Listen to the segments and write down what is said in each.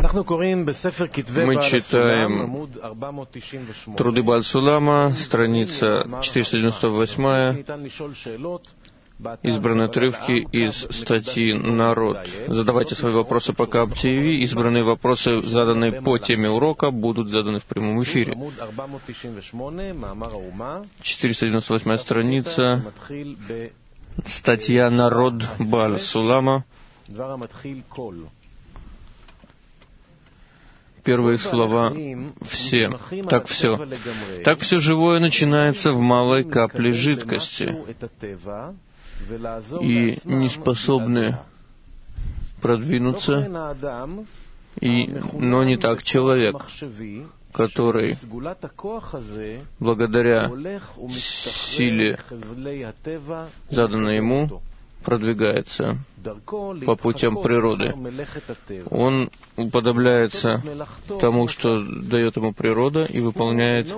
Мы читаем Труды Бааль Сулама, страница 498, избранные отрывки из статьи «Народ». Задавайте свои вопросы по КАБ ТВ. Избранные вопросы, заданные по теме урока, будут заданы в прямом эфире. 498 страница, статья «Народ» Бааль Сулама. Первые слова «все». Так все. Так все живое начинается в малой капле жидкости. И не способны продвинуться, но не так человек, который благодаря силе, заданной ему, продвигается по путям природы. Он уподобляется тому, что дает ему природа, и выполняет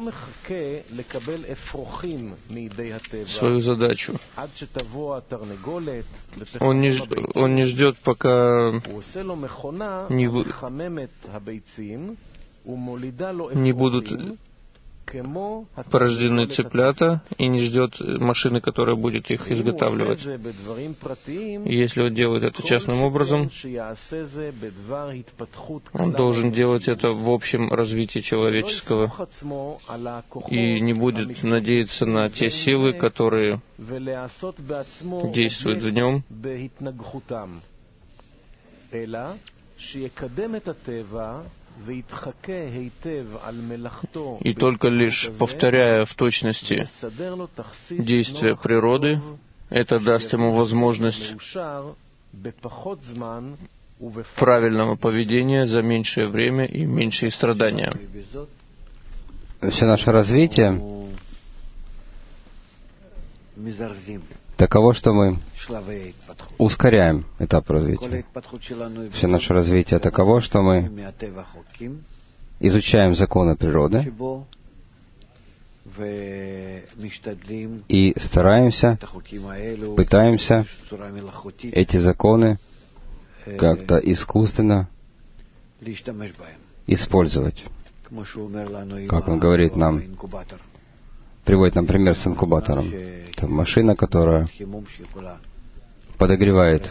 свою задачу. Он не ждет, пока не будут порождены цыплята, и не ждет машины, которая будет их изготавливать. И если он делает это частным образом, он должен делать это в общем развитии человеческого и не будет надеяться на те силы, которые действуют в нем, и только лишь повторяя в точности действия природы, это даст ему возможность правильного поведения за меньшее время и меньшие страдания. Все наше развитие таково, что мы ускоряем этап развития. Все наше развитие таково, что мы изучаем законы природы и стараемся, пытаемся эти законы как-то искусственно использовать. Как он говорит нам, приводит нам пример с инкубатором. Это машина, которая подогревает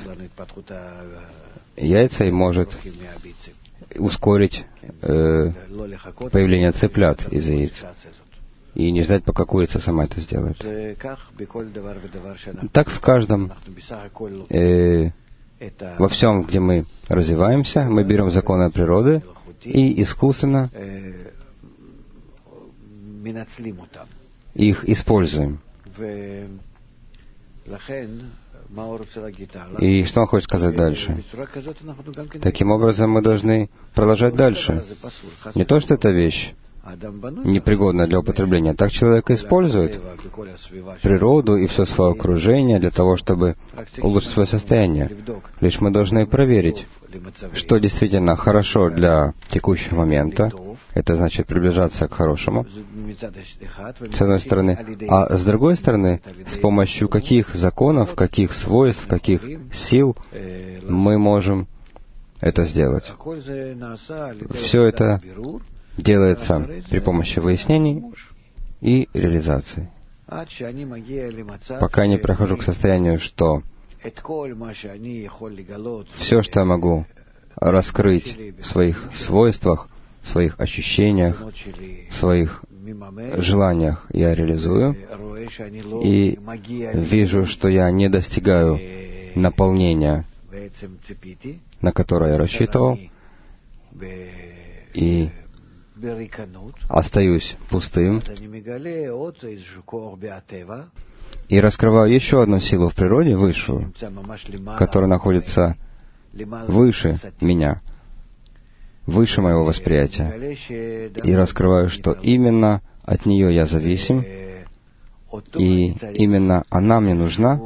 яйца и может ускорить появление цыплят из яиц. И не ждать, пока курица сама это сделает. Так в каждом, во всем, где мы развиваемся, мы берем законы природы и искусственно их используем. И что он хочет сказать дальше? Таким образом, мы должны продолжать дальше. Не то, что эта вещь непригодна для употребления. Так человек использует природу и все свое окружение для того, чтобы улучшить свое состояние. Лишь мы должны проверить, что действительно хорошо для текущего момента. Это значит приближаться к хорошему, с одной стороны. А с другой стороны, с помощью каких законов, каких свойств, каких сил мы можем это сделать. Все это делается при помощи выяснений и реализации. Пока я не прихожу к состоянию, что все, что я могу раскрыть в своих свойствах, в своих ощущениях, в своих желаниях я реализую, и вижу, что я не достигаю наполнения, на которое я рассчитывал, и остаюсь пустым, и раскрываю еще одну силу в природе, высшую, которая находится выше меня, выше моего восприятия, и раскрываю, что именно от нее я зависим, и именно она мне нужна.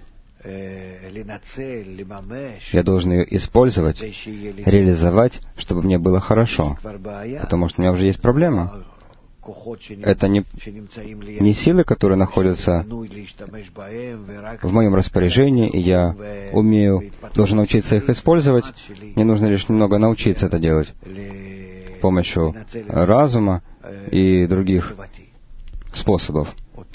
Я должен ее использовать, реализовать, чтобы мне было хорошо, потому что у меня уже есть проблема. это не силы, которые находятся в моем распоряжении, и я должен научиться их использовать. Мне нужно лишь немного научиться это делать с помощью разума и других способов.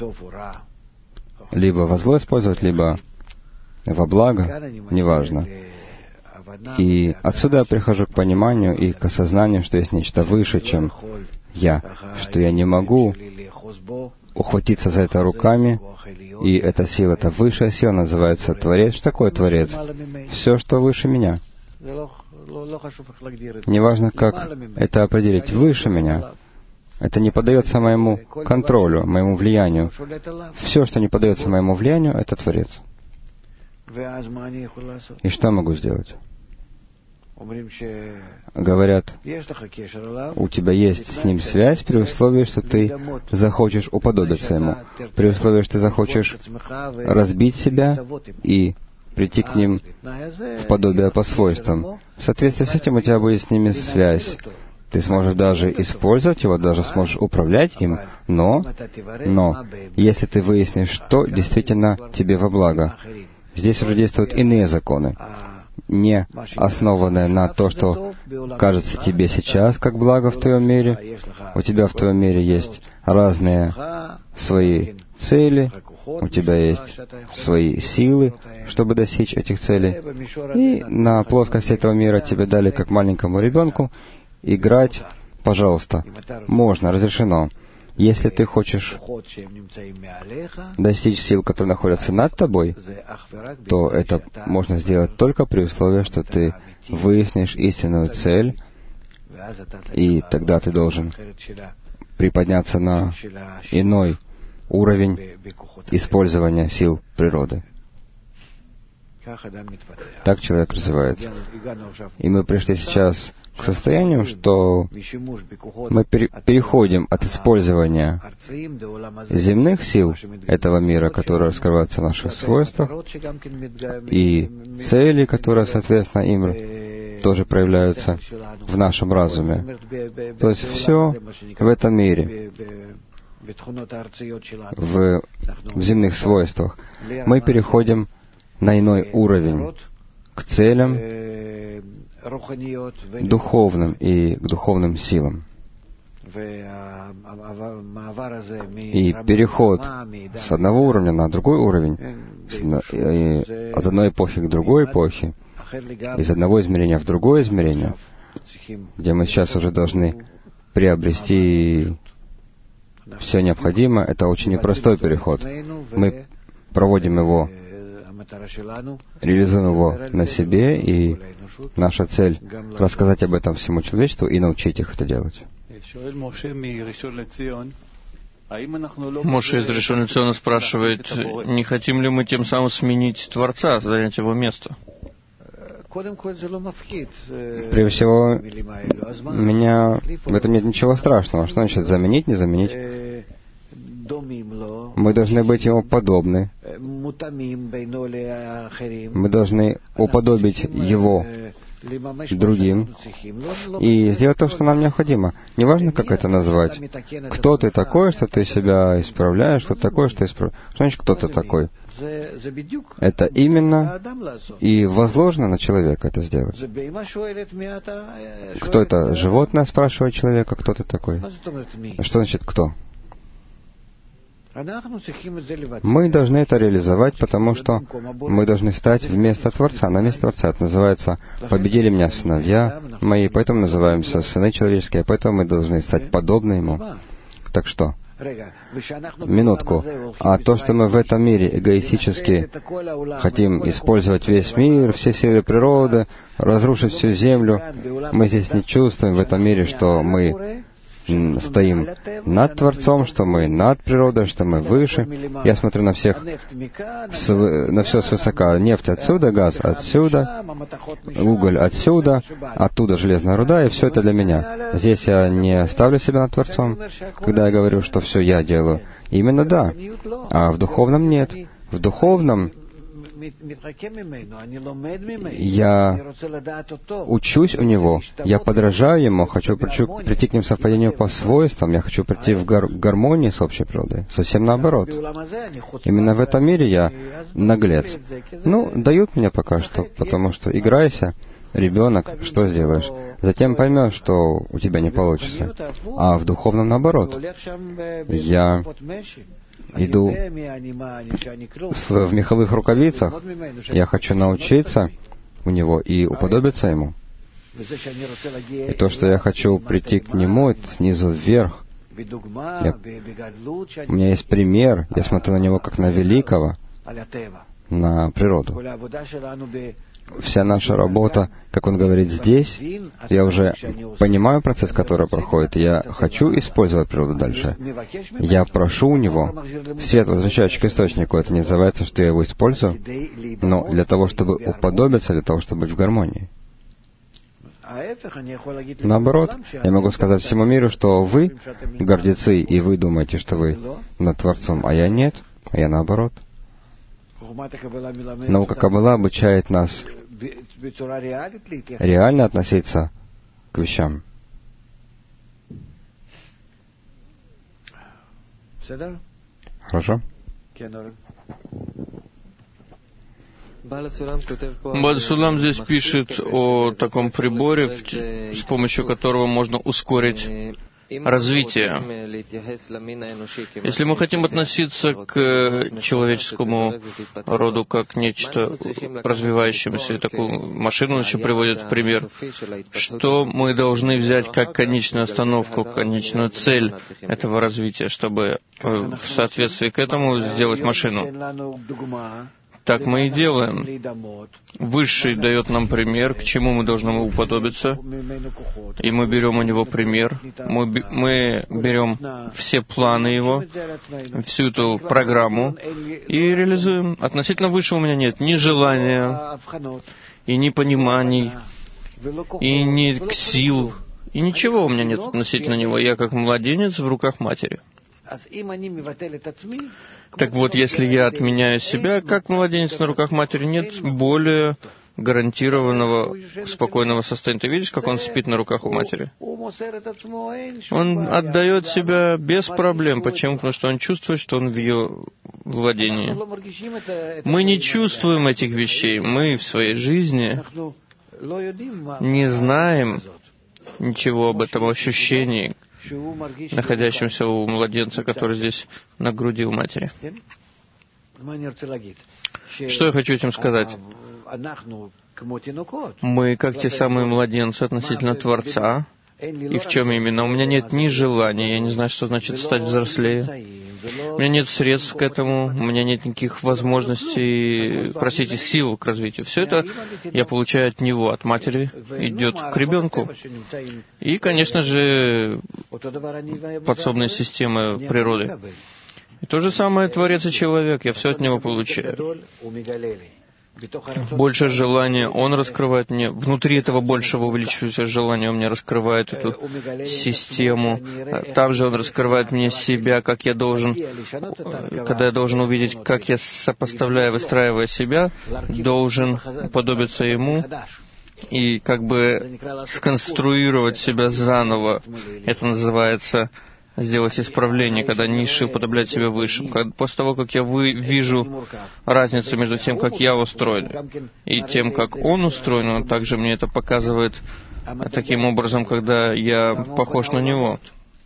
Либо во зло использовать, либо во благо, неважно. И отсюда я прихожу к пониманию и к осознанию, что есть нечто выше, чем я, что я не могу ухватиться за это руками, и эта сила, эта высшая сила называется Творец. Что такое Творец? Все, что выше меня. Неважно, как это определить, выше меня. Это не поддается моему контролю, моему влиянию. Все, что не поддается моему влиянию, это Творец. И что я могу сделать? Говорят, у тебя есть с ним связь при условии, что ты захочешь уподобиться ему, при условии, что ты захочешь разбить себя и прийти к ним в подобие по свойствам. В соответствии с этим у тебя будет с ними связь. Ты сможешь даже использовать его, даже сможешь управлять им, но если ты выяснишь, что действительно тебе во благо, здесь уже действуют иные законы, не основанные на то, что кажется тебе сейчас как благо в твоем мире. У тебя в твоем мире есть разные свои цели, у тебя есть свои силы, чтобы достичь этих целей. И на плоскости этого мира тебе дали, как маленькому ребенку, играть, пожалуйста, можно, разрешено. Если ты хочешь достичь сил, которые находятся над тобой, то это можно сделать только при условии, что ты выяснишь истинную цель, и тогда ты должен приподняться на иной уровень использования сил природы. Так человек развивается. И мы пришли сейчас к состоянию, что мы переходим от использования земных сил этого мира, которые раскрываются в наших свойствах, и цели, которые, соответственно, им тоже проявляются в нашем разуме. То есть все в этом мире, в земных свойствах. Мы переходим на иной уровень, к целям духовным и к духовным силам. И переход с одного уровня на другой уровень, от одной эпохи к другой эпохе, из одного измерения в другое измерение, где мы сейчас уже должны приобрести все необходимое, это очень непростой переход. Мы проводим его, реализуем его на себе, и наша цель — рассказать об этом всему человечеству и научить их это делать. Моше из Ришон ле-Циона спрашивает, не хотим ли мы тем самым сменить Творца, занять его место? Прежде всего, меня в этом нет ничего страшного. Что значит заменить, не заменить? Мы должны быть ему подобны. Мы должны уподобить его другим и сделать то, что нам необходимо. Неважно, как это назвать. Кто ты такой, что ты себя исправляешь, что такое, что исправляешь. Что значит, кто ты такой? Это именно и возложено на человека это сделать. Кто это? Животное спрашивает человека, кто ты такой? Что значит кто? Мы должны это реализовать, потому что мы должны стать вместо Творца, на место Творца. Это называется «победили меня сыновья мои», поэтому называемся сыны человеческие, поэтому мы должны стать подобны Ему. Так что? Минутку. А то, что мы в этом мире эгоистически хотим использовать весь мир, все силы природы, разрушить всю землю, мы здесь не чувствуем в этом мире, что мы стоим над Творцом, что мы над природой, что мы выше. Я смотрю на всех, на все свысока. Нефть отсюда, газ отсюда, уголь отсюда, оттуда железная руда, и все это для меня. Здесь я не ставлю себя над Творцом, когда я говорю, что все я делаю. Именно да. А в духовном нет. В духовном Я учусь у него, я подражаю ему, хочу прийти к ним в совпадению по свойствам, я хочу прийти в гармонии с общей природой. Совсем наоборот. Именно в этом мире я наглец. Дают мне пока что, потому что играйся, ребенок, что сделаешь? Затем поймешь, что у тебя не получится. А в духовном наоборот. Я иду в меховых рукавицах, я хочу научиться у него и уподобиться ему. И то, что я хочу прийти к нему, это снизу вверх. У меня есть пример, я смотрю на него как на великого, на природу. Вся наша работа, как он говорит здесь, я уже понимаю процесс, который проходит, и я хочу использовать природу дальше. Я прошу у него, свет, возвращающий к источнику, это не называется, что я его использую, но для того, чтобы уподобиться, для того, чтобы быть в гармонии. Наоборот, я могу сказать всему миру, что вы гордецы, и вы думаете, что вы над Творцом, а я нет, а я наоборот. Наука Каббала обучает нас реально относиться к вещам. Хорошо? Бааль-Сулам здесь пишет о таком приборе, с помощью которого можно ускорить развитие. Если мы хотим относиться к человеческому роду как к нечто развивающемуся, и такую машину еще приводят в пример, что мы должны взять как конечную остановку, конечную цель этого развития, чтобы в соответствии к этому сделать машину. Так мы и делаем. Высший дает нам пример, к чему мы должны уподобиться, и мы берем у него пример. Мы берем все планы его, всю эту программу и реализуем. Относительно высшего у меня нет ни желания, и ни пониманий, и ни сил, и ничего у меня нет относительно него. Я как младенец в руках матери. Так вот, если я отменяю себя, как младенец на руках матери, нет более гарантированного спокойного состояния. Ты видишь, как он спит на руках у матери? Он отдает себя без проблем. Почему? Потому что он чувствует, что он в ее владении. Мы не чувствуем этих вещей. Мы в своей жизни не знаем ничего об этом ощущении, находящемся у младенца, который здесь на груди у матери. Что я хочу этим сказать? Мы, как те самые младенцы относительно Творца, и в чем именно? У меня нет ни желания, я не знаю, что значит стать взрослее. У меня нет средств к этому, у меня нет никаких возможностей, простите, сил к развитию. Все это я получаю от него, от матери, идет к ребенку. И, конечно же, подсобная система природы. И то же самое Творец и человек, я все от него получаю. Больше желания он раскрывает мне. Внутри этого большего увеличивающегося желания он мне раскрывает эту систему. Там же он раскрывает мне себя, как я должен, когда я должен увидеть, как я, сопоставляя, выстраивая себя, должен уподобиться ему и как бы сконструировать себя заново. Это называется сделать исправление, когда низший уподобляет себя высшим. После того, как я вижу разницу между тем, как я устроен, и тем, как он устроен, он также мне это показывает таким образом, когда я похож на него.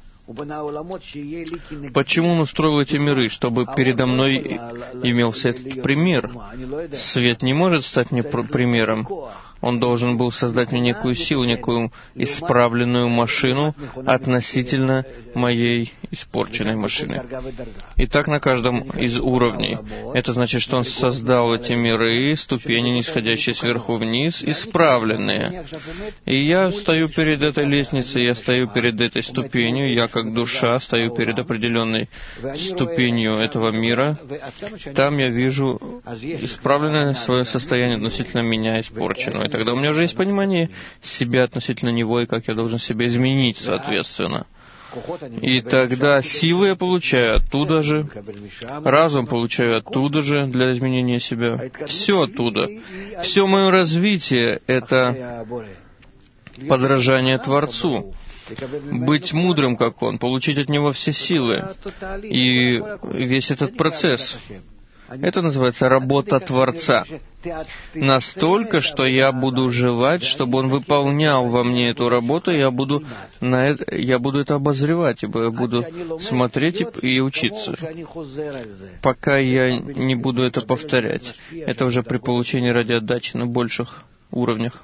Почему он устроил эти миры? Чтобы передо мной имелся этот пример. Свет не может стать мне примером. Он должен был создать мне некую силу, некую исправленную машину относительно моей испорченной машины. И так на каждом из уровней. Это значит, что он создал эти миры, ступени, нисходящие сверху вниз, исправленные. И я стою перед этой лестницей, я стою перед этой ступенью, я как душа стою перед определенной ступенью этого мира. Там я вижу исправленное свое состояние относительно меня испорченного. И тогда у меня уже есть понимание себя относительно него, и как я должен себя изменить, соответственно. И тогда силы я получаю оттуда же, разум получаю оттуда же для изменения себя. Все оттуда. Все мое развитие — это подражание Творцу. Быть мудрым, как Он, получить от Него все силы. И весь этот процесс — это называется работа Творца. Настолько, что я буду желать, чтобы Он выполнял во мне эту работу, я буду это обозревать, я буду смотреть и учиться. Пока я не буду это повторять. Это уже при получении ради отдачи на больших уровнях.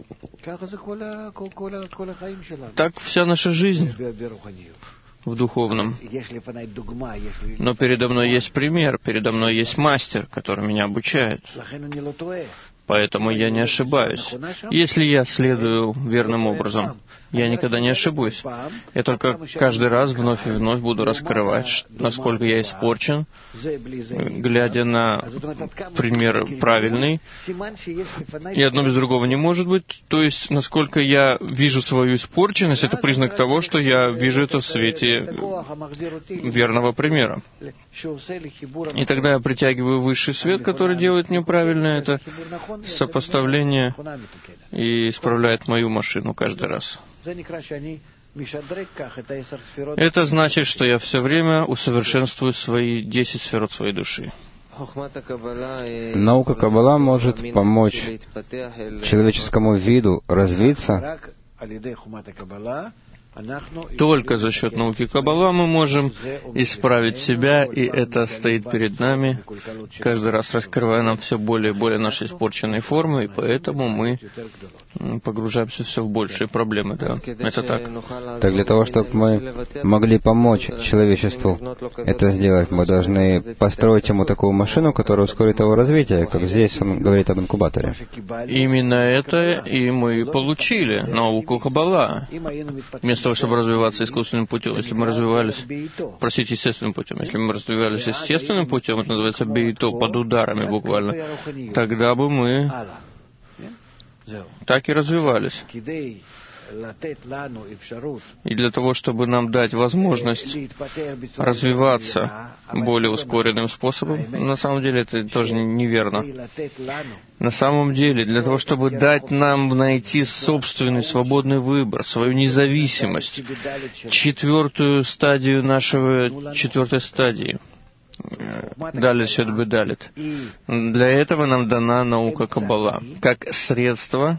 Так вся наша жизнь в духовном. Но передо мной есть пример, передо мной есть мастер, который меня обучает. Поэтому я не ошибаюсь. Если я следую верным образом, я никогда не ошибусь. Я только каждый раз вновь и вновь буду раскрывать, насколько я испорчен, глядя на пример правильный. И одно без другого не может быть. То есть, насколько я вижу свою испорченность, это признак того, что я вижу это в свете верного примера. И тогда я притягиваю высший свет, который делает мне правильно это сопоставление и исправляет мою машину каждый раз. Это значит, что я все время усовершенствую свои 10 сферот своей души. Наука Каббала может помочь человеческому виду развиться. Только за счет науки Каббала мы можем исправить себя, и это стоит перед нами, каждый раз раскрывая нам все более и более наши испорченные формы, и поэтому мы погружаемся все в большие проблемы. Да, это так. Так для того, чтобы мы могли помочь человечеству это сделать, мы должны построить ему такую машину, которая ускорит его развитие, как здесь он говорит об инкубаторе. Именно это и мы получили, науку Каббала. Вместо того, чтобы развиваться искусственным путем, если мы развивались, естественным путем, если мы развивались естественным путем, это называется бейто, под ударами буквально, тогда бы мы так и развивались. И для того, чтобы нам дать возможность развиваться более ускоренным способом, на самом деле это тоже неверно. На самом деле, для того, чтобы дать нам найти собственный свободный выбор, свою независимость, четвертой стадии, Далит Сет Бедалит. Для этого нам дана наука Каббала, как средство,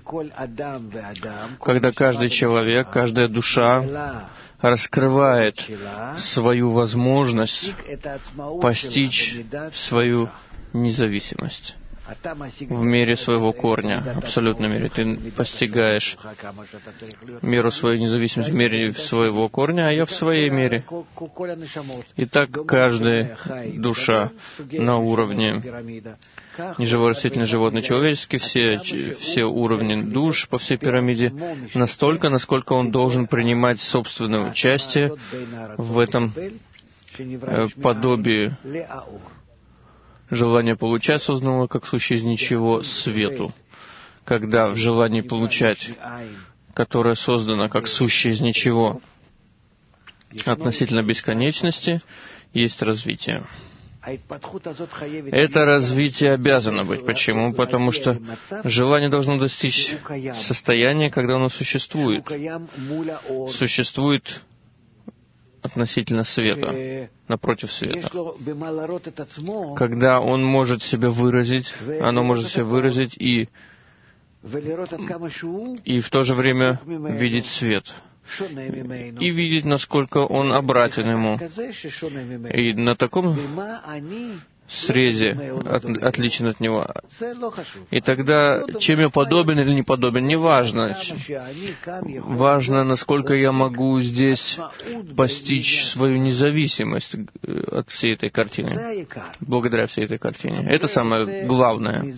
когда каждый человек, каждая душа раскрывает свою возможность постичь свою независимость в мере своего корня, абсолютной мере. Ты постигаешь меру своей независимости в мере своего корня, а я в своей мере. И так каждая душа на уровне неживой, растительный, животный, человеческий, все уровни душ по всей пирамиде, настолько, насколько он должен принимать собственное участие в этом подобии желание получать созданного как сущее из ничего свету. Когда в желании получать, которое создано как сущее из ничего относительно бесконечности, есть развитие. Это развитие обязано быть. Почему? Потому что желание должно достичь состояния, когда оно существует. Существует относительно света, напротив света. Когда он может себя выразить, оно может себя выразить и в то же время видеть свет. И видеть, насколько он обратен ему. И на таком срезе отличен от него. И тогда, чем я подобен или не подобен, не важно. Важно, насколько я могу здесь постичь свою независимость от всей этой картины, благодаря всей этой картине. Это самое главное.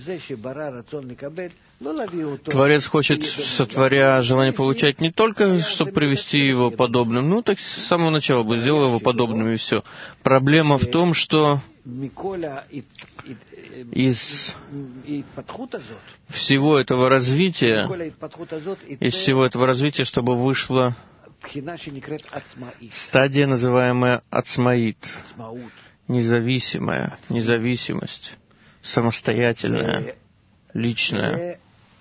Творец хочет, сотворя желание получать, не только, чтобы привести его подобным, так с самого начала бы сделал его подобным, и все. Проблема в том, что из всего этого развития, чтобы вышло Стадия, называемая ацмаит, независимая, независимость, самостоятельная, личная.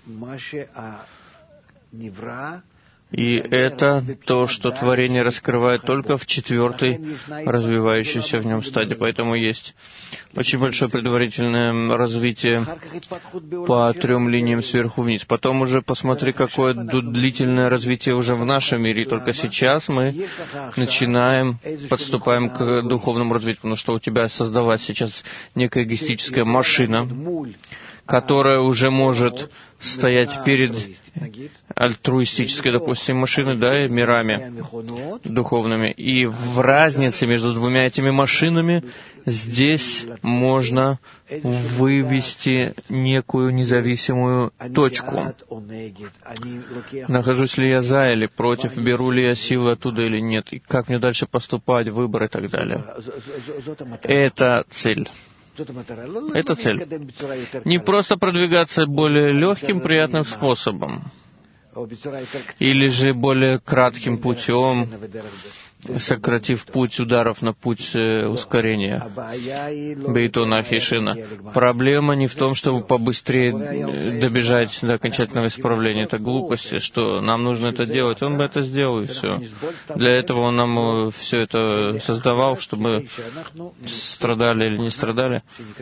И это то, что творение раскрывает только в четвертой развивающейся в нем стадии. Поэтому есть очень большое предварительное развитие по 3 линиям сверху вниз. Потом уже посмотри, какое длительное развитие уже в нашем мире. И только сейчас мы начинаем, подступаем к духовному развитию. Потому что у тебя создавать сейчас некая эгоистическая машина, которая уже может стоять перед альтруистической, допустим, машиной, да, и мирами духовными. И в разнице между двумя этими машинами здесь можно вывести некую независимую точку. Нахожусь ли я за или против, беру ли я силы оттуда или нет, и как мне дальше поступать, выбор и так далее. Это цель. Это цель. Не просто продвигаться более легким, приятным способом, или же более кратким путем, сократив путь ударов на путь ускорения. Бейтона Ахишина. Проблема не в том, чтобы побыстрее добежать до окончательного исправления. Это глупости, что нам нужно это делать. Он бы это сделал, и все. Для этого он нам все это создавал, чтобы страдали или не страдали.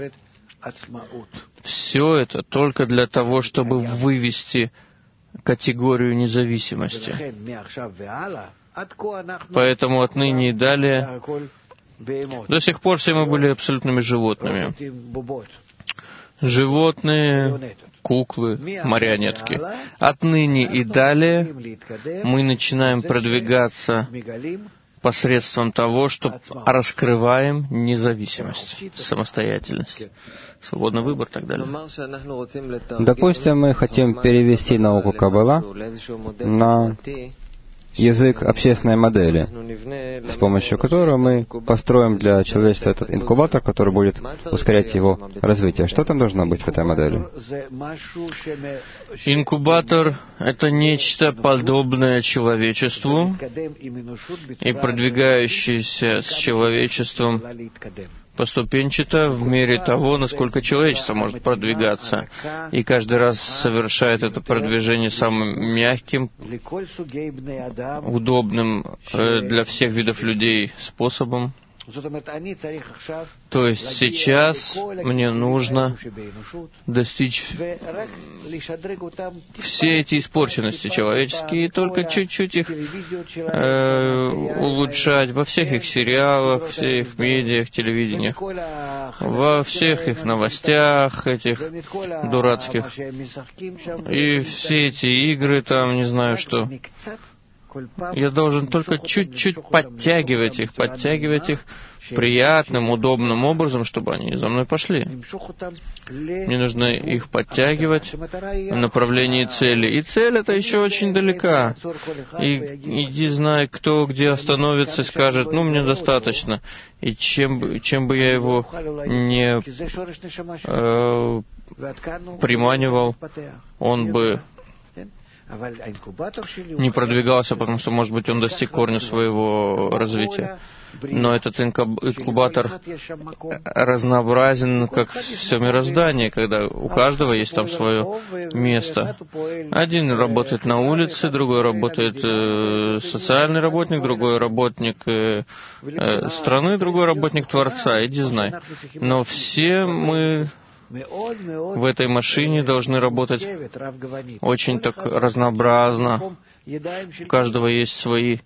Все это только для того, чтобы вывести категорию независимости. Поэтому отныне и далее, до сих пор все мы были абсолютными животными. Животные, куклы, марионетки. Отныне и далее мы начинаем продвигаться посредством того, что раскрываем независимость, самостоятельность, свободный выбор и так далее. Допустим, мы хотим перевести науку Каббала на язык общественной модели, с помощью которого мы построим для человечества этот инкубатор, который будет ускорять его развитие. Что там должно быть в этой модели? Инкубатор — это нечто подобное человечеству и продвигающееся с человечеством поступенчато в мере того, насколько человечество может продвигаться. И каждый раз совершает это продвижение самым мягким, удобным для всех видов людей способом. То есть сейчас мне нужно достичь все эти испорченности человеческие и только чуть-чуть их улучшать во всех их сериалах, всех их медиах, телевидениях, во всех их новостях этих дурацких. И все эти игры там, не знаю что. Я должен только чуть-чуть подтягивать их приятным, удобным образом, чтобы они за мной пошли. Мне нужно их подтягивать в направлении цели. И цель эта еще очень далека. И иди знай, кто где остановится и скажет, ну, мне достаточно. И чем бы я его не приманивал, он бы не продвигался, потому что, может быть, он достиг корня своего развития. Но этот инкубатор разнообразен, как все мироздание, когда у каждого есть там свое место. Один работает на улице, другой работает социальный работник, другой работник страны, другой работник Творца, иди знай. Но все мы в этой машине должны работать очень так разнообразно. У каждого есть свое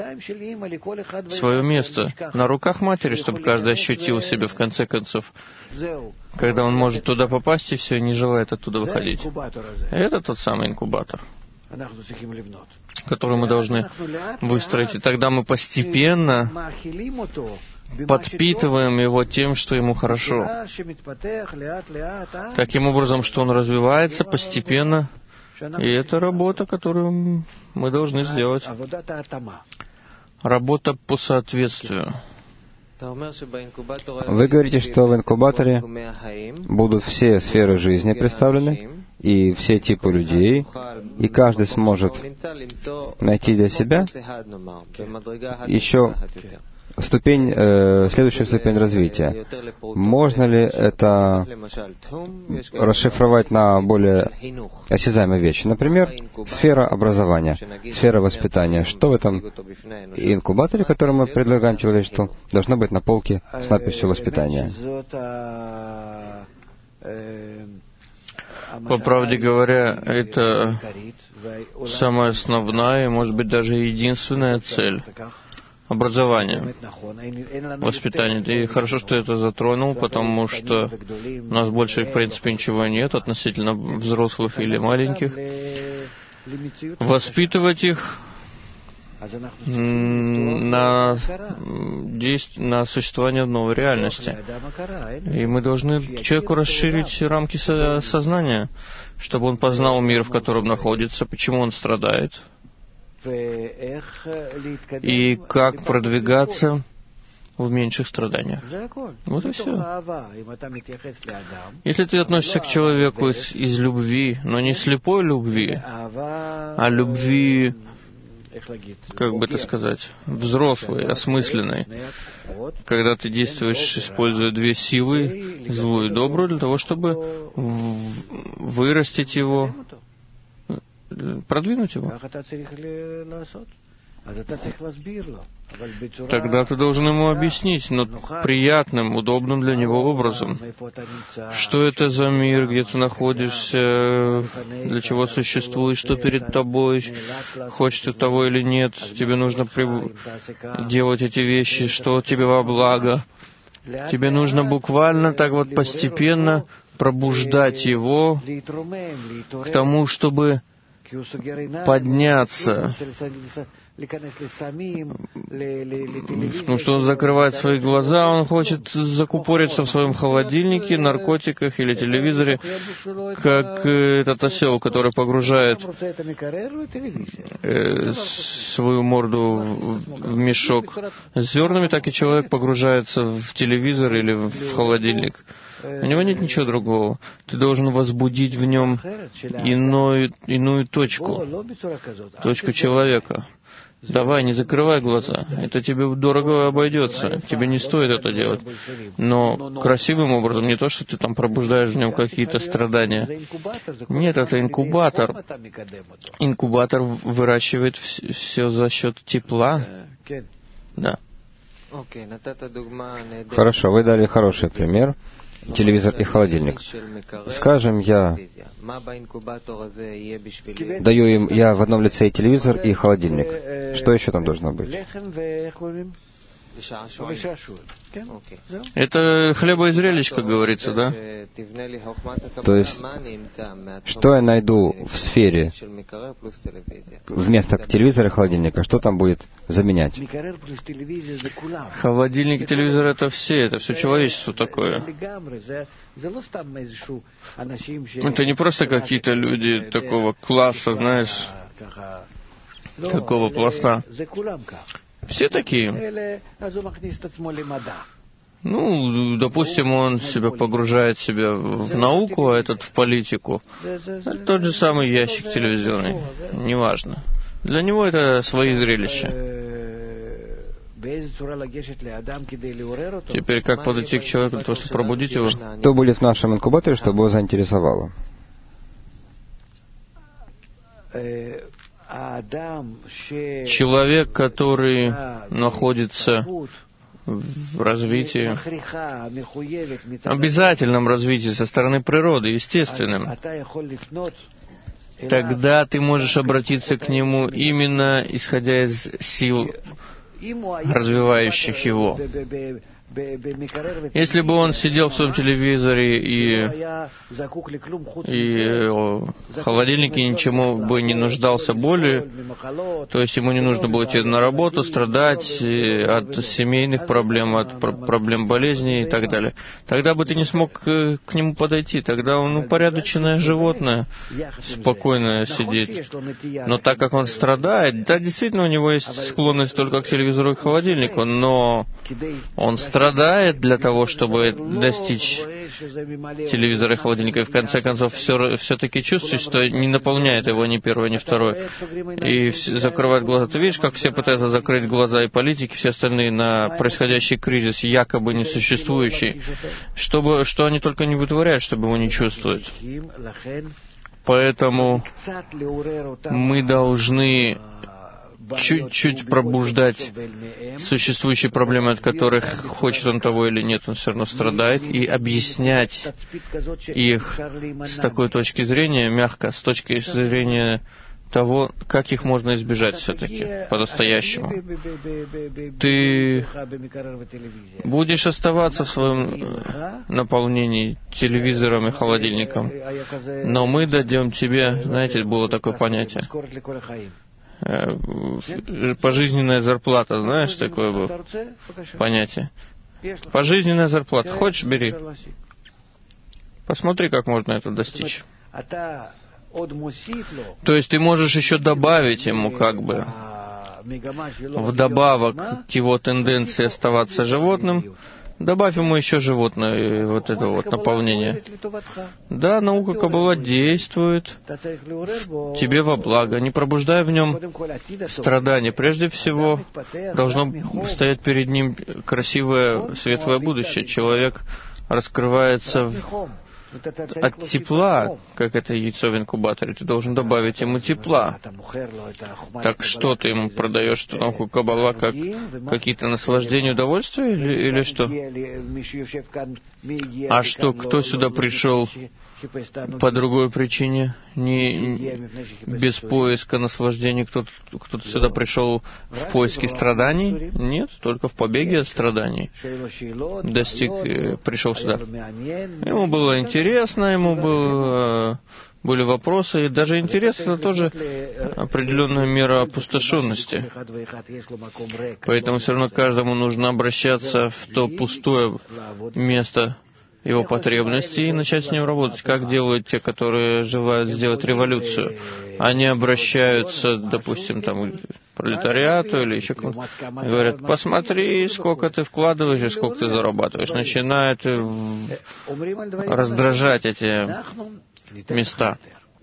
место на руках матери, чтобы каждый ощутил себя в конце концов, когда он может туда попасть и все, не желает оттуда выходить. Это тот самый инкубатор, который мы должны выстроить. И тогда мы постепенно подпитываем его тем, что ему хорошо. Таким образом, что он развивается постепенно. И это работа, которую мы должны сделать. Работа по соответствию. Вы говорите, что в инкубаторе будут все сферы жизни представлены, и все типы людей, и каждый сможет найти для себя еще следующую ступень развития. Можно ли это расшифровать на более осязаемые вещи? Например, сфера образования, сфера воспитания. Что в этом инкубаторе, который мы предлагаем человечеству, должно быть на полке с надписью «Воспитание»? По правде говоря, это самая основная и, может быть, даже единственная цель образования, воспитания. И хорошо, что это затронул, потому что у нас больше, в принципе, ничего нет относительно взрослых или маленьких. Воспитывать их на существование в новой реальности. И мы должны человеку расширить рамки сознания, чтобы он познал мир, в котором находится, почему он страдает, и как продвигаться в меньших страданиях. Вот и все. Если ты относишься к человеку из любви, но не слепой любви, а любви, как бы это сказать, взрослой, осмысленной, когда ты действуешь, используя две силы, злую и добрую, для того, чтобы вырастить его, продвинуть его. Тогда ты должен ему объяснить, но приятным, удобным для него образом, что это за мир, где ты находишься, для чего существуешь, что перед тобой, хочешь ты того или нет, тебе нужно делать эти вещи, что тебе во благо. Тебе нужно буквально так вот постепенно пробуждать его к тому, чтобы подняться, потому что он закрывает свои глаза, он хочет закупориться в своем холодильнике, наркотиках или телевизоре, как этот осел, который погружает свою морду в мешок с зернами, так и человек погружается в телевизор или в холодильник. У него нет ничего другого. Ты должен возбудить в нем иную точку человека. Давай, не закрывай глаза. Это тебе дорого обойдется. Тебе не стоит это делать. Но красивым образом, не то, что ты там пробуждаешь в нем какие-то страдания. Нет, это инкубатор. Инкубатор выращивает все за счет тепла. Да. Хорошо, вы дали хороший пример. Телевизор и холодильник. Скажем, я в одном лице и телевизор, и холодильник. Что еще там должно быть? Это хлеба и зрелищ, как говорится, да? То есть, что я найду в сфере вместо телевизора и холодильника? Что там будет заменять? Холодильник и телевизор — это все человечество такое. Это не просто какие-то люди такого класса, знаешь, такого пласта. Все такие. Ну, допустим, он погружает себя в науку, а этот в политику. Это тот же самый ящик телевизионный. Неважно. Для него это свои зрелища. Теперь как подойти к человеку для того, чтобы пробудить его? Что будет в нашем инкубаторе, чтобы его заинтересовало? Человек, который находится в развитии, обязательном развитии со стороны природы, естественным, тогда ты можешь обратиться к нему именно исходя из сил, развивающих его. Если бы он сидел в своем телевизоре и в холодильнике ничему бы не нуждался более, то есть ему не нужно было идти на работу, страдать от семейных проблем, от проблем болезней и так далее, тогда бы ты не смог к нему подойти, тогда он упорядоченное животное, спокойно сидеть. Но так как он страдает, да, действительно, у него есть склонность только к телевизору и к холодильнику, но он страдает страдает для того, чтобы достичь телевизора и холодильника, и в конце концов все-таки чувствует, что не наполняет его ни первое, ни второе, и закрывает глаза. Ты видишь, как все пытаются закрыть глаза, и политики, все остальные, на происходящий кризис, якобы несуществующий, что они только не вытворяют, чтобы его не чувствовать. Поэтому мы должны чуть-чуть пробуждать существующие проблемы, от которых, хочет он того или нет, он все равно страдает, и объяснять их с такой точки зрения, мягко, с точки зрения того, как их можно избежать все-таки по-настоящему. Ты будешь оставаться в своем наполнении телевизором и холодильником, но мы дадим тебе, знаете, было такое понятие, пожизненная зарплата, знаешь, такое было понятие. Пожизненная зарплата. Хочешь, бери. Посмотри, как можно это достичь. То есть ты можешь еще добавить ему как бы вдобавок к его тенденции оставаться животным, добавь ему еще животное, вот это вот наполнение. Да, наука Каббала действует тебе во благо, не пробуждая в нем страдания. Прежде всего, должно стоять перед ним красивое, светлое будущее. Человек раскрывается от тепла, как это яйцо в инкубаторе, ты должен добавить ему тепла. Так что ты ему продаешь, что науку Каббала, как какие-то наслаждения, удовольствия или что? А что, кто сюда пришел по другой причине, не без поиска наслаждений, кто-то сюда пришел в поиске страданий? Нет, только в побеге от страданий. Пришел сюда. Ему было интересно, были вопросы, и даже интерес — это тоже определенная мера опустошенности. Поэтому все равно каждому нужно обращаться в то пустое место его потребностей и начать с ним работать. Как делают те, которые желают сделать революцию? Они обращаются, допустим, там, к пролетариату или еще кому-то, и говорят: посмотри, сколько ты вкладываешь и сколько ты зарабатываешь. Начинают раздражать эти места.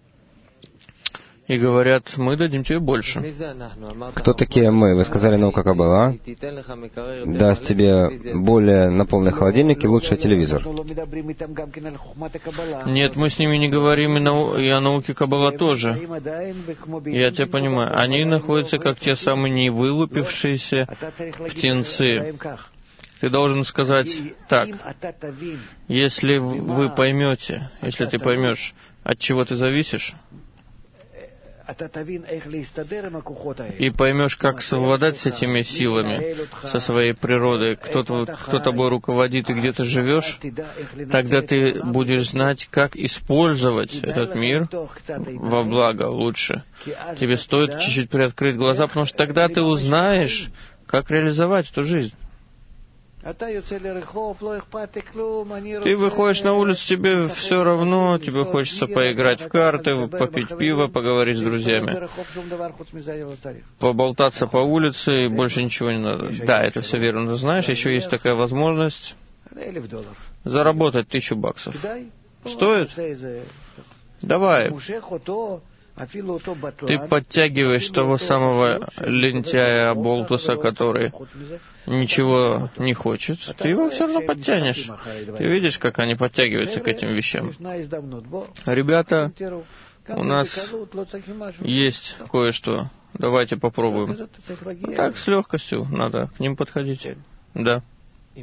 И говорят: мы дадим тебе больше. Кто такие мы? Вы сказали, наука Каббала даст тебе более наполненный холодильник и лучший телевизор. Нет, мы с ними не говорим и о науке Каббала тоже. Я тебя понимаю. Они находятся как те самые невылупившиеся птенцы. Ты должен сказать так: если вы поймете, если ты поймешь, от чего ты зависишь, и поймешь, как совладать с этими силами, со своей природой, кто тобой руководит и где ты живешь, тогда ты будешь знать, как использовать этот мир во благо лучше. Тебе стоит чуть-чуть приоткрыть глаза, потому что тогда ты узнаешь, как реализовать эту жизнь. Ты выходишь на улицу, тебе все равно, тебе хочется поиграть в карты, попить пиво, поговорить с друзьями, поболтаться по улице, и больше ничего не надо. Да, это все верно. Но знаешь, еще есть такая возможность заработать $1000. Стоит? Давай. Ты подтягиваешь того самого лентяя Болтуса, который ничего не хочет, ты его все равно подтянешь. Ты видишь, как они подтягиваются к этим вещам. Ребята, у нас есть кое-что. Давайте попробуем. Так, с легкостью надо к ним подходить. Да. С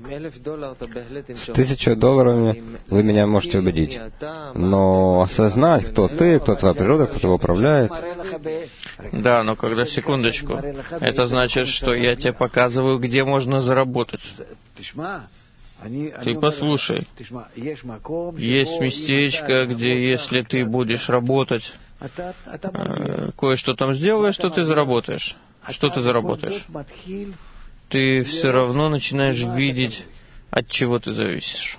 $1000 вы меня можете убедить. Но осознать, кто ты, кто твоя природа, кто тебя управляет. Да, но когда, секундочку, это значит, что я тебе показываю, где можно заработать. Ты послушай. Есть местечко, где, если ты будешь работать, кое-что там сделаешь, что ты заработаешь. Что ты заработаешь? Ты все равно начинаешь видеть, от чего ты зависишь.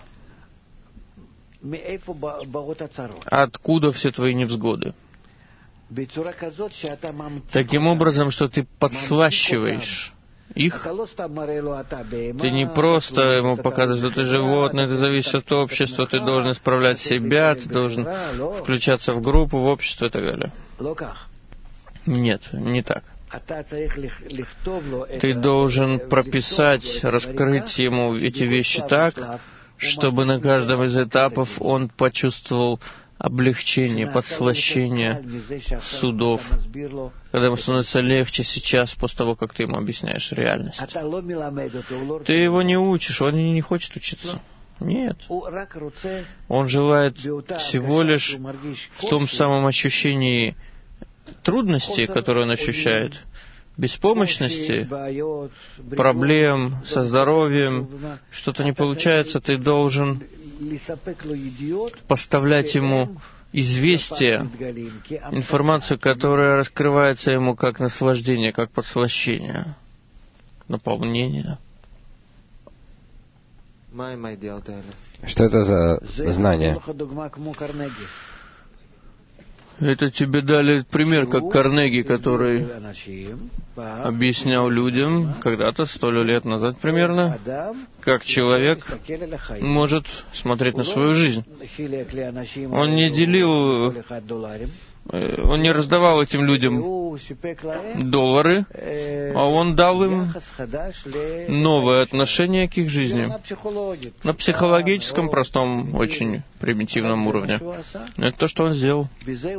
Откуда все твои невзгоды? Таким образом, что ты подслащиваешь их, ты не просто ему показываешь, что ты животное, ты зависишь от общества, ты должен исправлять себя, ты должен включаться в группу, в общество и так далее. Нет, не так. Ты должен прописать, раскрыть ему эти вещи так, чтобы на каждом из этапов он почувствовал облегчение, подслащение судов, когда ему становится легче сейчас, после того, как ты ему объясняешь реальность. Ты его не учишь, он не хочет учиться. Нет. Он желает всего лишь в том самом ощущении трудностей, которые он ощущает, беспомощности, проблем со здоровьем, что-то не получается, ты должен поставлять ему известие, информацию, которая раскрывается ему как наслаждение, как подслащение, наполнение. Что это за знание? Это тебе дали пример, как Карнеги, который объяснял людям когда-то, 100 лет назад примерно, как человек может смотреть на свою жизнь. Он не делил, он не раздавал этим людям доллары, а он дал им новое отношение к их жизни. На психологическом, простом, очень примитивном уровне. Это то, что он сделал.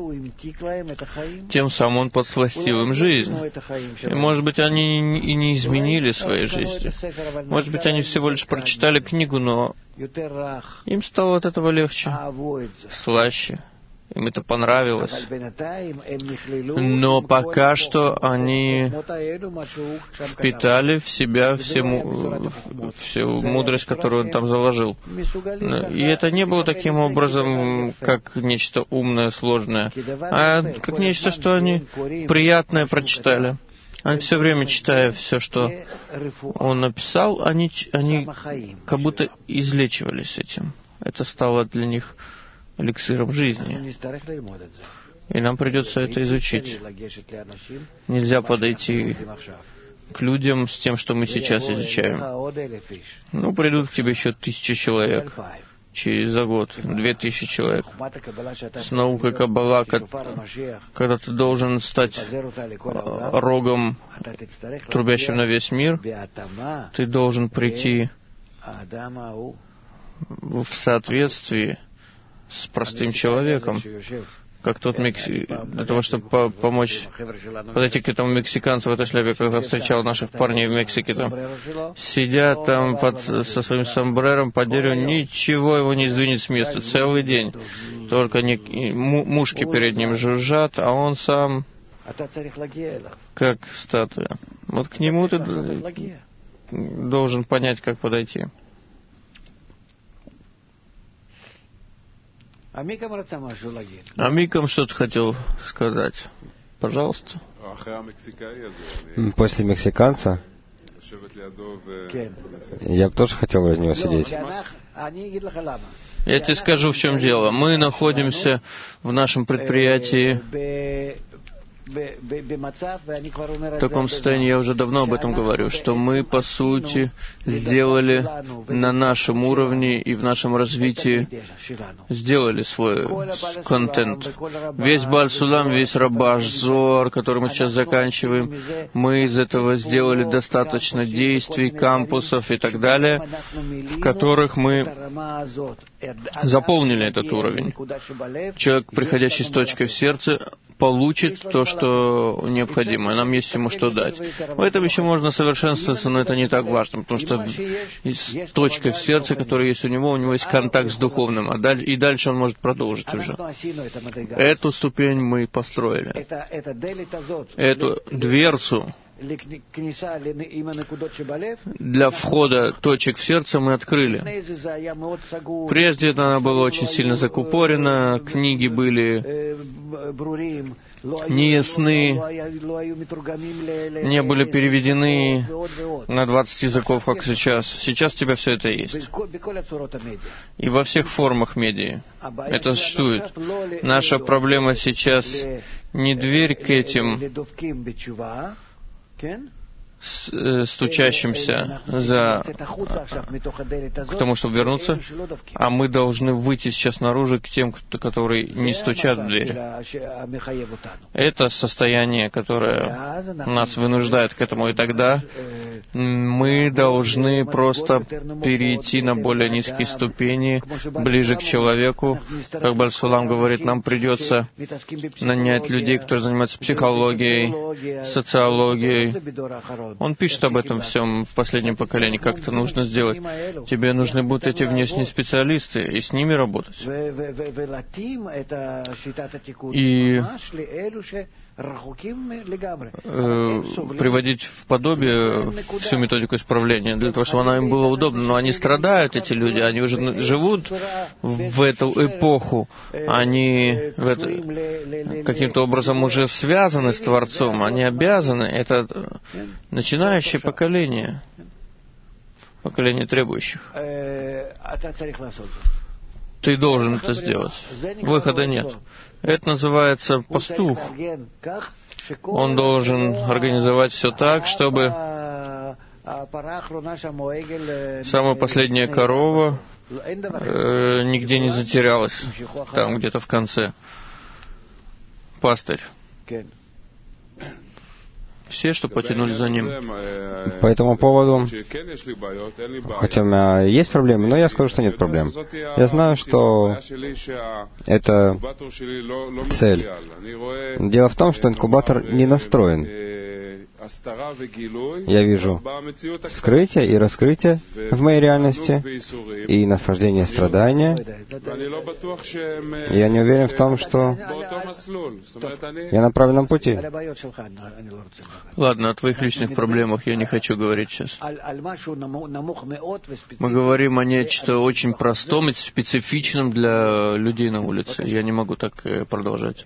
Тем самым он подсластил им жизнь. И, может быть, они и не изменили своей жизни. Может быть, они всего лишь прочитали книгу, но им стало от этого легче, слаще. Им это понравилось. Но пока что они впитали в себя всю мудрость, которую он там заложил. И это не было таким образом, как нечто умное, сложное, а как нечто, что они приятное прочитали. Они все время, читая все, что он написал, они как будто излечивались этим. Это стало для них эликсиром жизни. И нам придется это изучить. Нельзя подойти к людям с тем, что мы сейчас изучаем. Ну, придут к тебе еще 1000 человек. За год 2000 человек. С наукой Каббала, когда ты должен стать рогом, трубящим на весь мир, ты должен прийти в соответствии с простым человеком, как тот для того, чтобы помочь подойти к этому мексиканцу в этой шляпе, когда встречал наших парней в Мексике, там сидят там со своим сомбрером под деревом, ничего его не сдвинет с места целый день. Только мушки перед ним жужжат, а он сам как статуя. Вот к нему ты должен понять, как подойти. Амикам что-то хотел сказать. Пожалуйста. После мексиканца я бы тоже хотел возле него сидеть. Я тебе скажу, в чем дело. Мы находимся в нашем предприятии в таком состоянии, я уже давно об этом говорю, что мы, по сути, сделали на нашем уровне и в нашем развитии, сделали свой контент. Весь Бааль Сулам, весь Рабаш, Зоар, который мы сейчас заканчиваем, мы из этого сделали достаточно действий, кампусов и так далее, в которых мы заполнили этот уровень. Человек, приходящий с точкой в сердце, получит то, что необходимо. Нам есть ему что дать. В этом еще можно совершенствоваться, но это не так важно, потому что с точкой в сердце, которая есть у него есть контакт с духовным, и дальше он может продолжить уже. Эту ступень мы построили. Эту дверцу для входа точек в сердце мы открыли. Прежде она была очень сильно закупорена, книги были неясны, не были переведены на 20 языков, как сейчас. Сейчас у тебя все это есть. И во всех формах медиа это существует. Наша проблема сейчас не дверь к этим стучащимся к тому, чтобы вернуться, а мы должны выйти сейчас наружу к тем, которые не стучат в двери. Это состояние, которое нас вынуждает к этому, и тогда мы должны просто перейти на более низкие ступени, ближе к человеку. Как Баль-Сулам говорит, нам придется нанять людей, которые занимаются психологией, социологией. Он пишет об этом всем в последнем поколении, как это нужно сделать. Тебе нужны будут эти внешние специалисты, и с ними работать. И приводить в подобие всю методику исправления, для того, чтобы она им была удобна. Но они страдают, эти люди, они уже живут в эту эпоху, они каким-то образом уже связаны с Творцом, они обязаны. Это начинающее поколение требующих. Ты должен это сделать. Выхода нет. Это называется пастух. Он должен организовать все так, чтобы самая последняя корова нигде не затерялась, там где-то в конце. Пастырь. Все, что потянули за ним. По этому поводу, хотя у меня есть проблемы, но я скажу, что нет проблем. Я знаю, что это цель. Дело в том, что инкубатор не настроен. Я вижу скрытие и раскрытие в моей реальности и наслаждение страдания. Я не уверен в том, что я на правильном пути. Ладно, о твоих личных проблемах я не хочу говорить сейчас. Мы говорим о нечто очень простом и специфичном для людей на улице. Я не могу так продолжать.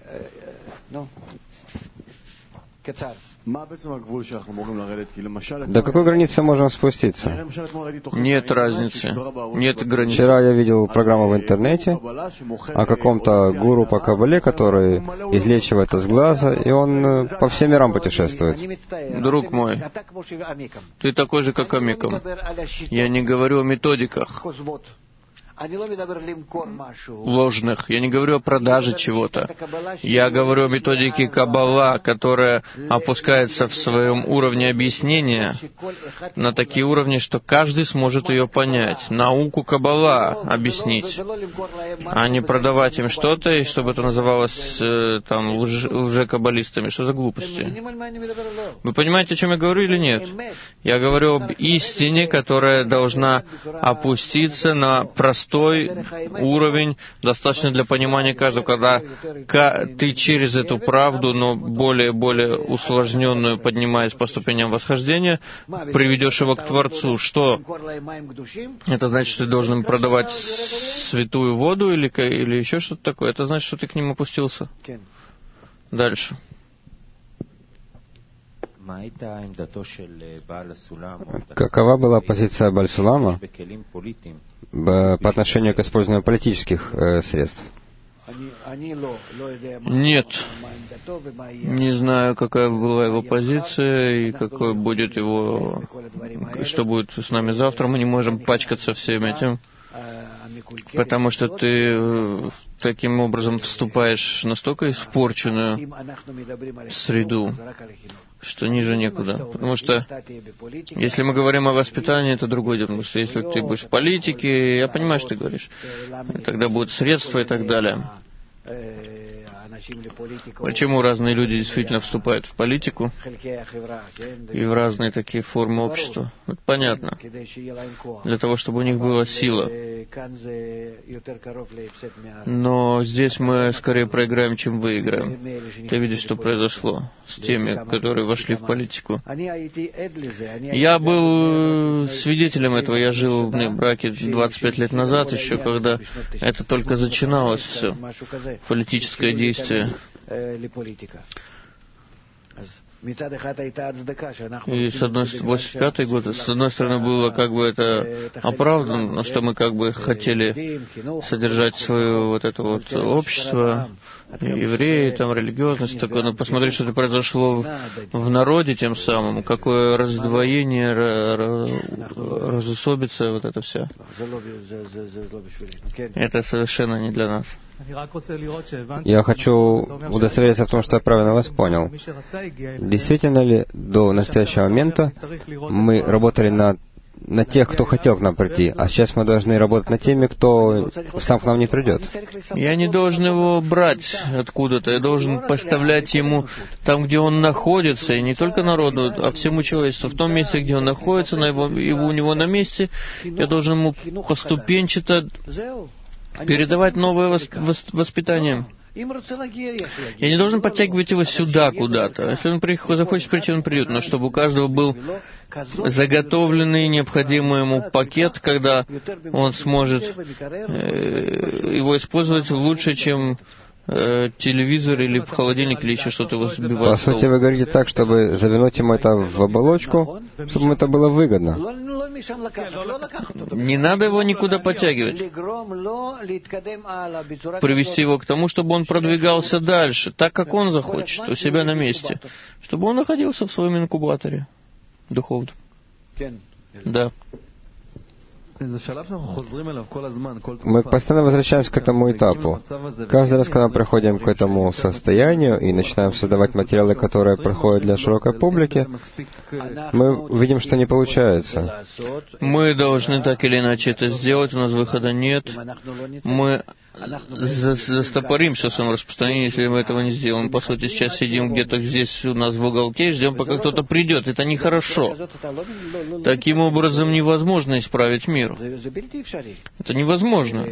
До какой границы можем спуститься? Нет разницы. Нет границы. Вчера я видел программу в интернете о каком-то гуру по Каббале, который излечивает из глаза, и он по всем мирам путешествует. Друг мой, ты такой же, как Амикам. Я не говорю о методиках ложных. Я не говорю о продаже чего-то. Я говорю о методике Каббала, которая опускается в своем уровне объяснения на такие уровни, что каждый сможет ее понять. Науку Каббала объяснить, а не продавать им что-то, и чтобы это называлось там лже-каббалистами. Что за глупости? Вы понимаете, о чем я говорю или нет? Я говорю об истине, которая должна опуститься на простой уровень, достаточно для понимания каждого, когда ты через эту правду, но более усложненную, поднимаясь по ступеням восхождения, приведешь его к Творцу. Что? Это значит, что ты должен продавать святую воду или еще что-то такое? Это значит, что ты к ним опустился. Дальше. Какова была позиция Баль-Сулама по отношению к использованию политических средств? Нет. Не знаю, какая была его позиция и какой будет его... Что будет с нами завтра. Мы не можем пачкаться всем этим, потому что ты таким образом вступаешь в настолько испорченную среду, что ниже некуда. Потому что если мы говорим о воспитании, это другое дело. Потому что если ты будешь в политике, я понимаю, что ты говоришь, тогда будут средства и так далее. Почему разные люди действительно вступают в политику и в разные такие формы общества? Это понятно. Для того, чтобы у них была сила. Но здесь мы скорее проиграем, чем выиграем. Ты видишь, что произошло с теми, которые вошли в политику. Я был свидетелем этого. Я жил в браке 25 лет назад еще, когда это только начиналось все. Политическое действие. И с одной стороны, 85-й год, с одной стороны, было как бы это оправдано, что мы как бы хотели содержать свое вот это вот общество, евреи, там, религиозность, такое, но посмотреть, что это произошло в народе тем самым, какое раздвоение, разусобица, вот это все. Это совершенно не для нас. Я хочу удостовериться в том, что я правильно вас понял. Действительно ли до настоящего момента мы работали на тех, кто хотел к нам прийти, а сейчас мы должны работать над теми, кто сам к нам не придет? Я не должен его брать откуда-то, я должен поставлять ему там, где он находится, и не только народу, а всему человечеству. В том месте, где он находится, у него на месте, я должен ему поступенчато передавать новое воспитание. Я не должен подтягивать его сюда куда-то. Если он захочет прийти, он придет. Но чтобы у каждого был заготовленный необходимый ему пакет, когда он сможет его использовать лучше, чем телевизор или холодильник, или еще что-то его сбивает. По сути, вы говорите так, чтобы завернуть ему это в оболочку, чтобы ему это было выгодно. Не надо его никуда подтягивать. Привести его к тому, чтобы он продвигался дальше, так, как он захочет, у себя на месте. Чтобы он находился в своем инкубаторе духовном. Да. Мы постоянно возвращаемся к этому этапу. Каждый раз, когда мы приходим к этому состоянию и начинаем создавать материалы, которые проходят для широкой публики, мы видим, что не получается. Мы должны так или иначе это сделать, у нас выхода нет. Мы застопоримся в своем распространении, если мы этого не сделаем. По сути, сейчас сидим где-то здесь у нас в уголке и ждем, пока кто-то придет. Это нехорошо. Таким образом невозможно исправить мир. Это невозможно.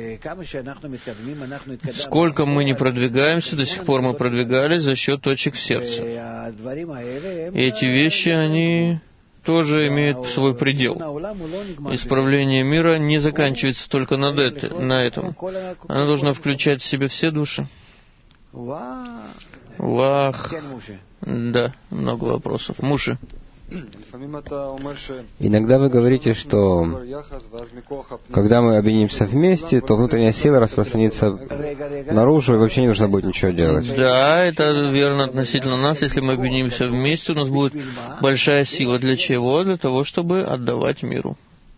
Сколько мы не продвигаемся, до сих пор мы продвигались за счет точек в сердце. И эти вещи, они тоже имеют свой предел. Исправление мира не заканчивается только на этом. Оно должно включать в себя все души. Вах. Да, много вопросов. Муши. Иногда вы говорите, что когда мы объединимся вместе, то внутренняя сила распространится наружу, и вообще не нужно будет ничего делать. Да, это верно относительно нас. Если мы объединимся вместе, у нас будет большая сила. Для чего? Для того, чтобы отдавать миру.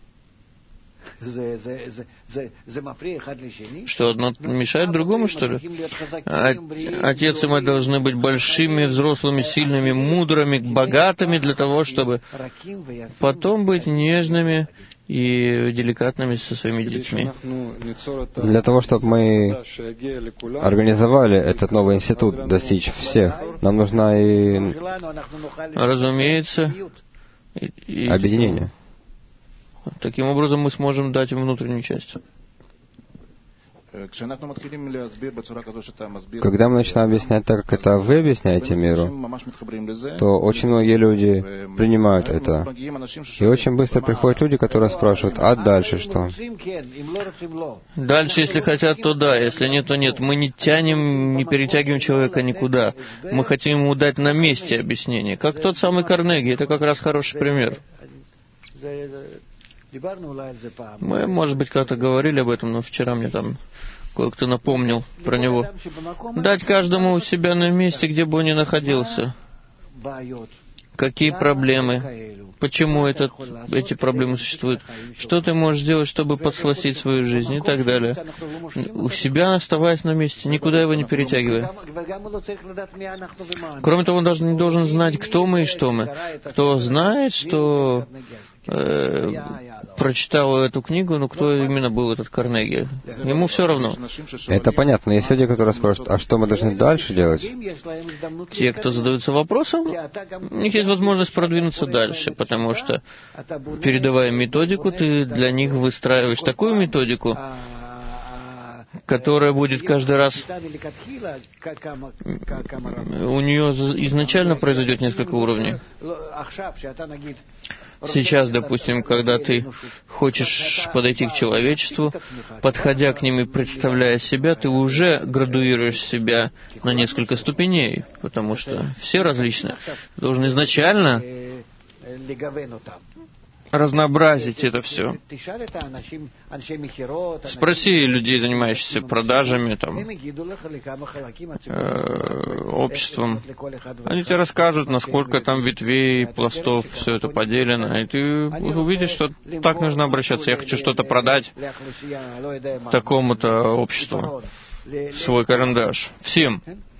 Что, одно мешает другому, что ли? Отец и мать должны быть большими, взрослыми, сильными, мудрыми, богатыми для того, чтобы потом быть нежными и деликатными со своими детьми. Для того, чтобы мы организовали этот новый институт, достичь всех, нам нужна и, разумеется, объединение. Таким образом мы сможем дать им внутреннюю часть. Когда мы начинаем объяснять так, как это вы объясняете миру, то очень многие люди принимают это. И очень быстро приходят люди, которые спрашивают, а дальше что? Дальше, если хотят, то да, если нет, то нет. Мы не тянем, не перетягиваем человека никуда. Мы хотим ему дать на месте объяснение. Как тот самый Карнеги, это как раз хороший пример. Мы, может быть, как-то говорили об этом, но вчера мне там кое-кто напомнил про него. Дать каждому у себя на месте, где бы он ни находился. Какие проблемы? Почему эти проблемы существуют? Что ты можешь сделать, чтобы подсластить свою жизнь и так далее? У себя оставаясь на месте, никуда его не перетягивая. Кроме того, он даже не должен знать, кто мы и что мы. Кто знает, что прочитал эту книгу, но кто именно был этот Карнеги? Ему все равно. Это понятно. Есть люди, которые спрашивают, а что мы должны дальше делать? Те, кто задаются вопросом, у них есть возможность продвинуться дальше, потому что, передавая методику, ты для них выстраиваешь такую методику, которая будет каждый раз... У нее изначально произойдет несколько уровней. Сейчас, допустим, когда ты хочешь подойти к человечеству, подходя к ним и представляя себя, ты уже градуируешь себя на несколько ступеней, потому что все различны. Ты должен изначально разнообразить это все. Спроси людей, занимающихся продажами, обществом. Они тебе расскажут, насколько там ветвей, пластов, все это поделено, и ты увидишь, что так нужно обращаться. Я хочу что-то продать такому-то обществу. Свой карандаш. Всем.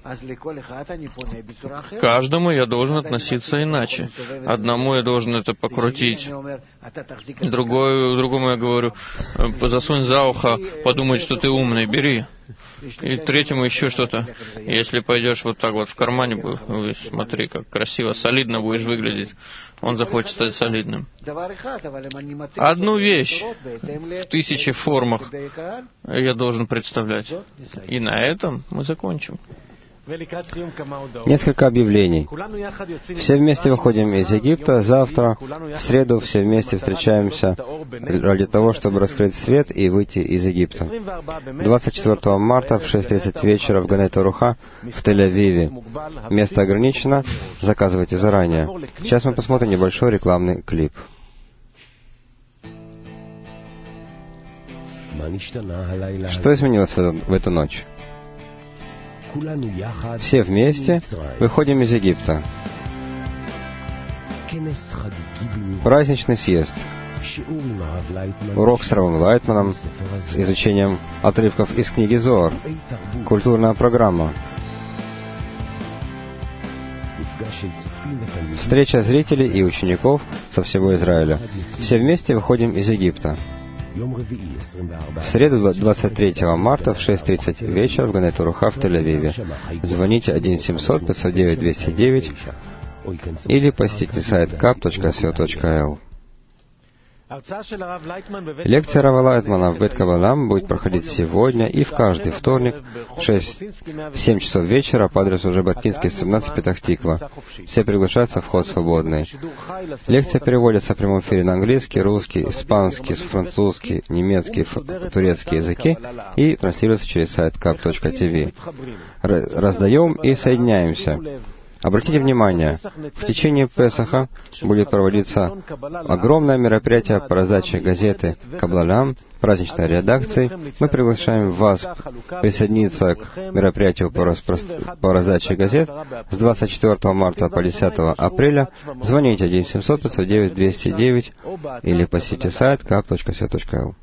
К каждому я должен относиться иначе. Одному я должен это покрутить, другому я говорю, засунь за ухо, подумай, что ты умный, бери. И третьему еще что-то. Если пойдешь вот так вот в кармане, смотри, как красиво, солидно будешь выглядеть, он захочет стать солидным. Одну вещь в 1000 формах я должен представлять. И на этом мы закончим. Несколько объявлений. Все вместе выходим из Египта. Завтра, в среду, все вместе встречаемся ради того, чтобы раскрыть свет и выйти из Египта. 24 марта в 6:30 вечера в Ганет-Аруха в Тель-Авиве. Место ограничено. Заказывайте заранее. Сейчас мы посмотрим небольшой рекламный клип. Что изменилось в эту ночь? Все вместе выходим из Египта. Праздничный съезд. Урок с Равом Лайтманом с изучением отрывков из книги Зоар. Культурная программа. Встреча зрителей и учеников со всего Израиля. Все вместе выходим из Египта. В среду 23 марта в 6:30 вечера в Ганет-Аруха в Тель-Авиве. Звоните 1-700-509-209 или посетите сайт kap.co.il. Лекция Рава Лайтмана в Бет-Кабалам будет проходить сегодня и в каждый вторник в 7 часов вечера по адресу Жаботинский, 17, Петах-Тиква. Все приглашаются, вход свободный. Лекция переводится в прямом эфире на английский, русский, испанский, французский, немецкий, турецкий языки и транслируется через сайт kap.tv. Раздаем и соединяемся. Обратите внимание, в течение Песаха будет проводиться огромное мероприятие по раздаче газеты «Каблалам», праздничной редакции. Мы приглашаем вас присоединиться к мероприятию по раздаче газет с 24 марта по 10 апреля. Звоните 1-700-509-209 или посетите сайт kap.co.il.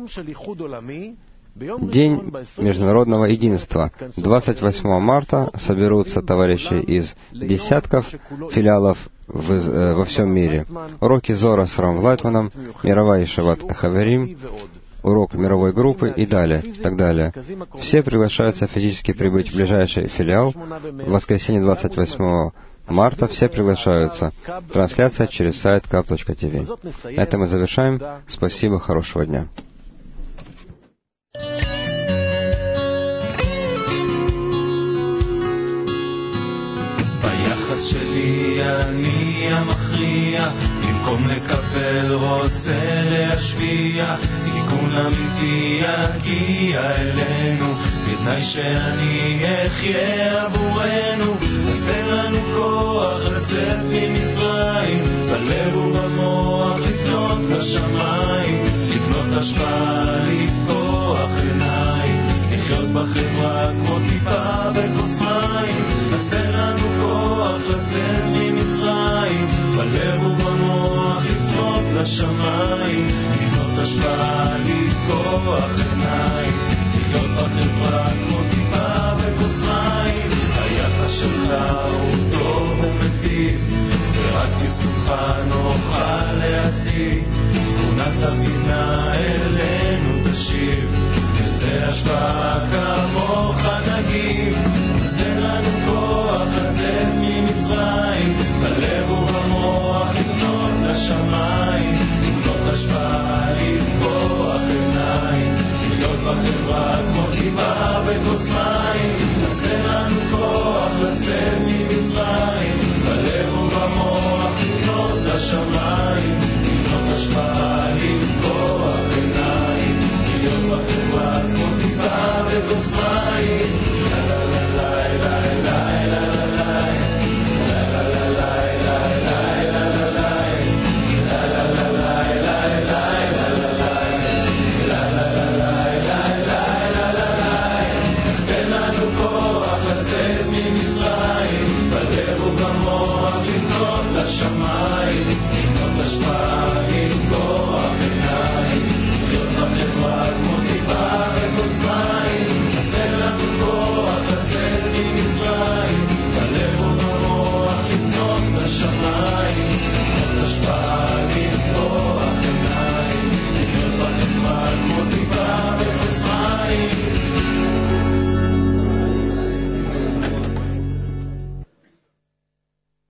День международного единства. 28 марта соберутся товарищи из десятков филиалов во всем мире. Уроки Зора с Равом Лайтманом, мировая Ешиват Хаверим, урок мировой группы и далее, так далее. Все приглашаются физически прибыть в ближайший филиал. В воскресенье 28 марта все приглашаются. Трансляция через сайт kap.tv. На этом мы завершаем. Спасибо, хорошего дня. ביחס שלי אני המכריע, במקום לקבל רוצה להשפיע, תיקון אמיתי יגיע אלינו, בתנאי שאני אחיה עבורנו. אז תן לנו כוח לצאת ממצרים, בלב ובמוח לפנות לשמיים, לבנות השפעה, לפקוח עיניים, לחיות בחברה כמו טיפה בכוס מים. אז תן לנו כוח לצאת ממצרים, בלב ובמוח לפנות לשמיים, לבנות השפעה, לפקוח עיניים, לחיות בחברה כמו טיפה בכוס מים. היחס שלך הוא טוב ומטיב, ורק בזכותך נוכל להשיג, תכונת הבינה אלינו תשיב, נרצה השפעה כמוך נגיב. אז תן לנו כוח לצאת ממצרים, בלב ובמוח לפנות לשמיים, לבנות השפעה, לפקוח עיניים, לחיות בחברה כמו טיפה בכוס מים. אז תן לנו כוח לצאת ממצרים, בלב ובמוח לפנות לשמיים. השמיים, לבנות השפעה